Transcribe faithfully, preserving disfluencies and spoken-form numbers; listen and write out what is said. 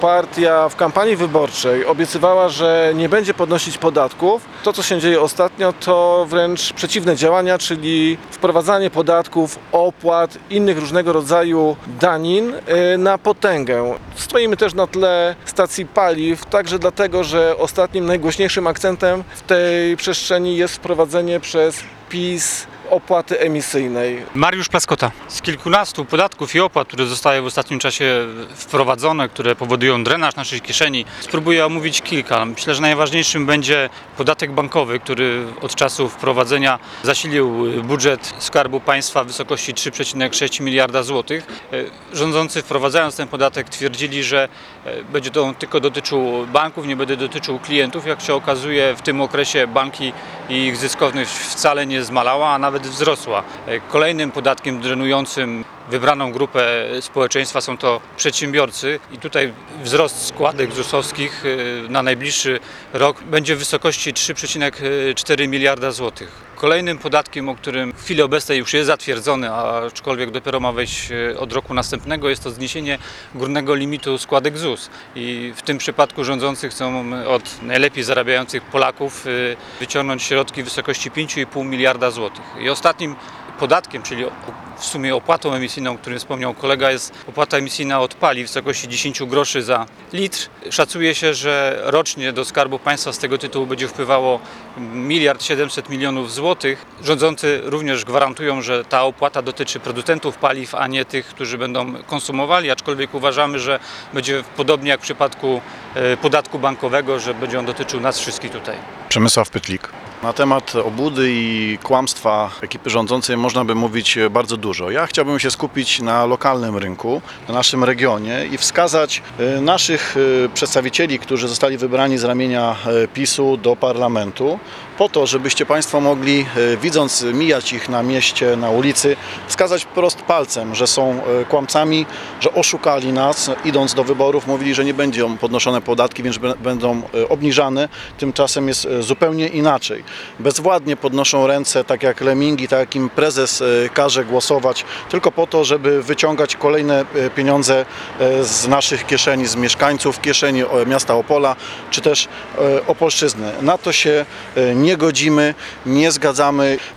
Partia w kampanii wyborczej obiecywała, że nie będzie podnosić podatków. To, co się dzieje ostatnio, to wręcz przeciwne działania, czyli wprowadzanie podatków, opłat, innych różnego rodzaju danin na potęgę. Stoimy też na tle stacji paliw, także dlatego, że ostatnim najgłośniejszym akcentem w tej przestrzeni jest wprowadzenie przez PiS opłaty emisyjnej. Mariusz Plaskota. Z kilkunastu podatków i opłat, które zostały w ostatnim czasie wprowadzone, które powodują drenaż naszych kieszeni, spróbuję omówić kilka. Myślę, że najważniejszym będzie podatek bankowy, który od czasu wprowadzenia zasilił budżet Skarbu Państwa w wysokości trzy przecinek sześć miliarda złotych. Rządzący, wprowadzając ten podatek, twierdzili, że będzie to tylko dotyczył banków, nie będzie dotyczył klientów. Jak się okazuje, w tym okresie banki i ich zyskowność wcale nie zmalała, a nawet wzrosła. Kolejnym podatkiem drenującym wybraną grupę społeczeństwa są to przedsiębiorcy i tutaj wzrost składek ZUS-owskich na najbliższy rok będzie w wysokości trzy przecinek cztery miliarda złotych. Kolejnym podatkiem, o którym w chwili obecnej już jest zatwierdzony, aczkolwiek dopiero ma wejść od roku następnego, jest to zniesienie górnego limitu składek ZUS. I w tym przypadku rządzący chcą od najlepiej zarabiających Polaków wyciągnąć środki w wysokości pięć i pół miliarda złotych. I ostatnim podatkiem, czyli w sumie opłatą emisyjną, o którym wspomniał kolega, jest opłata emisyjna od paliw w wysokości dziesięć groszy za litr. Szacuje się, że rocznie do Skarbu Państwa z tego tytułu będzie wpływało miliard siedemset milionów złotych. Rządzący również gwarantują, że ta opłata dotyczy producentów paliw, a nie tych, którzy będą konsumowali, aczkolwiek uważamy, że będzie podobnie jak w przypadku podatku bankowego, że będzie on dotyczył nas wszystkich tutaj. Przemysław Pytlik. Na temat obłudy i kłamstwa ekipy rządzącej można by mówić bardzo dużo. Ja chciałbym się skupić na lokalnym rynku, na naszym regionie i wskazać naszych przedstawicieli, którzy zostali wybrani z ramienia PiS-u do parlamentu, po to, żebyście Państwo mogli, widząc mijać ich na mieście, na ulicy, wskazać prost palcem, że są kłamcami, że oszukali nas, idąc do wyborów, mówili, że nie będą podnoszone podatki, więc będą obniżane. Tymczasem jest zupełnie inaczej. Bezwładnie podnoszą ręce, tak jak lemingi, tak jak im prezes każe głosować, tylko po to, żeby wyciągać kolejne pieniądze z naszych kieszeni, z mieszkańców kieszeni miasta Opola, czy też Opolszczyzny. Na to się nie godzimy, nie zgadzamy.